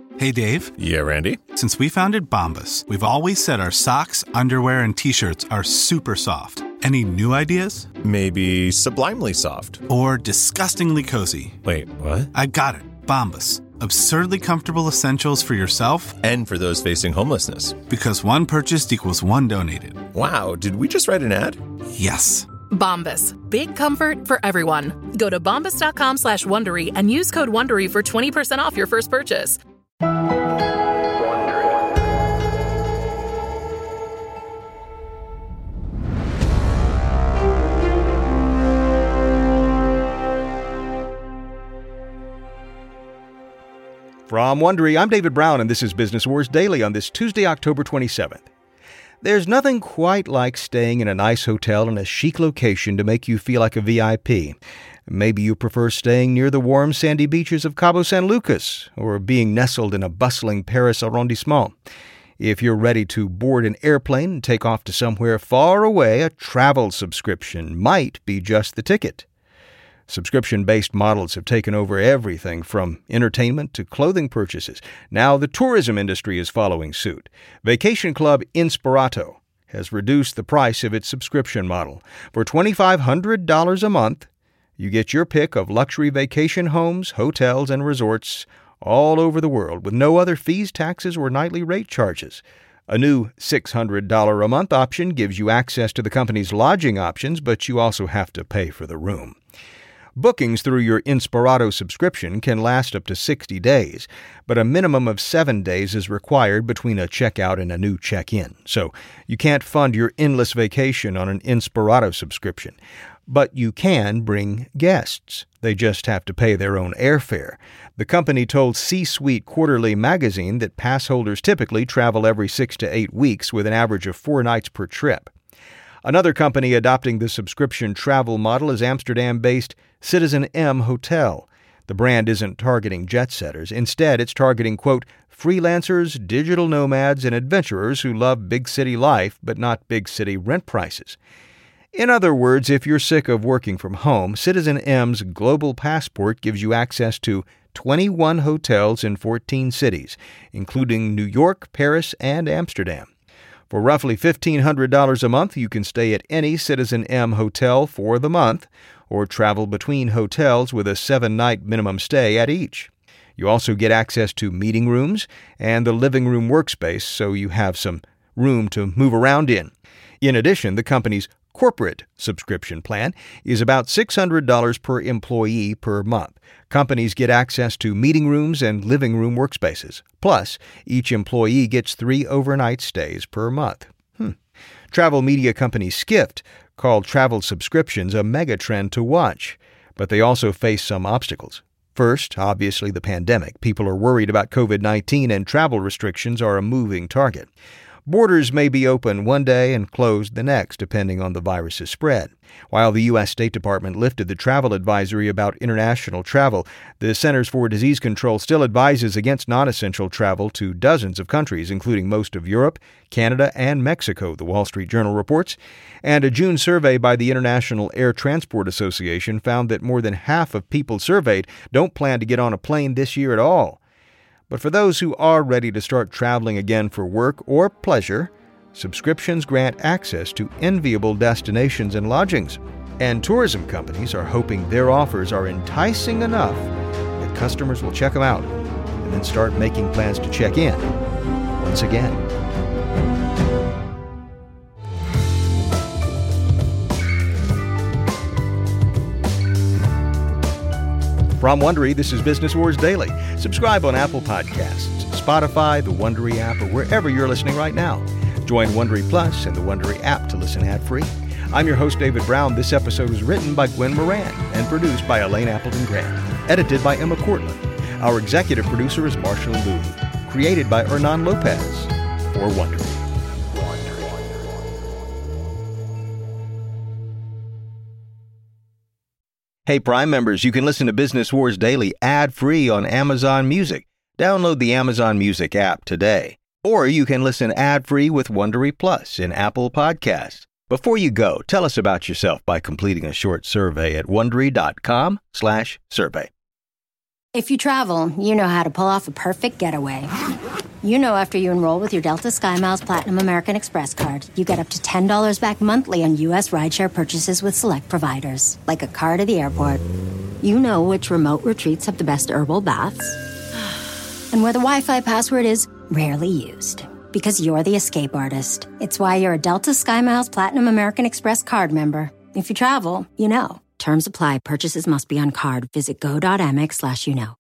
Hey, Dave. Yeah, Randy? Since we founded Bombas, we've always said our socks, underwear, and T-shirts are super soft. Any new ideas? Maybe sublimely soft. Or disgustingly cozy. Wait, what? I got it. Bombas. Absurdly comfortable essentials for yourself and for those facing homelessness. Because one purchased equals one donated. Wow, did we just write an ad? Yes. Bombas. Big comfort for everyone. Go to bombas.com/Wondery and use code Wondery for 20% off your first purchase. From Wondery, I'm David Brown, and this is Business Wars Daily on this Tuesday, October 27th. There's nothing quite like staying in a nice hotel in a chic location to make you feel like a VIP. Maybe you prefer staying near the warm, sandy beaches of Cabo San Lucas, or being nestled in a bustling Paris arrondissement. If you're ready to board an airplane and take off to somewhere far away, a travel subscription might be just the ticket. Subscription-based models have taken over everything from entertainment to clothing purchases. Now the tourism industry is following suit. Vacation club Inspirato has reduced the price of its subscription model. For $2,500 a month, you get your pick of luxury vacation homes, hotels, and resorts all over the world with no other fees, taxes, or nightly rate charges. A new $600 a month option gives you access to the company's lodging options, but you also have to pay for the room. Bookings through your Inspirato subscription can last up to 60 days, but a minimum of 7 days is required between a checkout and a new check-in. So you can't fund your endless vacation on an Inspirato subscription. But you can bring guests. They just have to pay their own airfare. The company told C-Suite Quarterly magazine that pass holders typically travel every 6 to 8 weeks with an average of 4 nights per trip. Another company adopting the subscription travel model is Amsterdam-based Citizen M Hotel. The brand isn't targeting jet-setters. Instead, it's targeting, quote, freelancers, digital nomads, and adventurers who love big city life but not big city rent prices. In other words, if you're sick of working from home, Citizen M's Global Passport gives you access to 21 hotels in 14 cities, including New York, Paris, and Amsterdam. For roughly $1,500 a month, you can stay at any Citizen M hotel for the month, or travel between hotels with a 7-night minimum stay at each. You also get access to meeting rooms and the living room workspace, so you have some room to move around in. In addition, the company's corporate subscription plan is about $600 per employee per month. Companies get access to meeting rooms and living room workspaces. Plus, each employee gets 3 overnight stays per month. Travel media company Skift called travel subscriptions a mega-trend to watch, but they also face some obstacles. First, obviously the pandemic. People are worried about COVID-19 and travel restrictions are a moving target. Borders may be open one day and closed the next, depending on the virus's spread. While the U.S. State Department lifted the travel advisory about international travel, the Centers for Disease Control still advises against non-essential travel to dozens of countries, including most of Europe, Canada, and Mexico, the Wall Street Journal reports. And a June survey by the International Air Transport Association found that more than half of people surveyed don't plan to get on a plane this year at all. But for those who are ready to start traveling again for work or pleasure, subscriptions grant access to enviable destinations and lodgings. And tourism companies are hoping their offers are enticing enough that customers will check them out and then start making plans to check in once again. From Wondery, this is Business Wars Daily. Subscribe on Apple Podcasts, Spotify, the Wondery app, or wherever you're listening right now. Join Wondery Plus and the Wondery app to listen ad-free. I'm your host, David Brown. This episode was written by Gwen Moran and produced by Elaine Appleton Grant. Edited by Emma Cortland. Our executive producer is Marshall Louie. Created by Hernan Lopez for Wondery. Hey, Prime members, you can listen to Business Wars Daily ad-free on Amazon Music. Download the Amazon Music app today. Or you can listen ad-free with Wondery Plus in Apple Podcasts. Before you go, tell us about yourself by completing a short survey at Wondery.com/survey. If you travel, you know how to pull off a perfect getaway. You know after you enroll with your Delta SkyMiles Platinum American Express card, you get up to $10 back monthly on U.S. rideshare purchases with select providers, like a car to the airport. You know which remote retreats have the best herbal baths, and where the Wi-Fi password is rarely used. Because you're the escape artist. It's why you're a Delta SkyMiles Platinum American Express card member. If you travel, you know. Terms apply. Purchases must be on card. Visit go.amex/you know.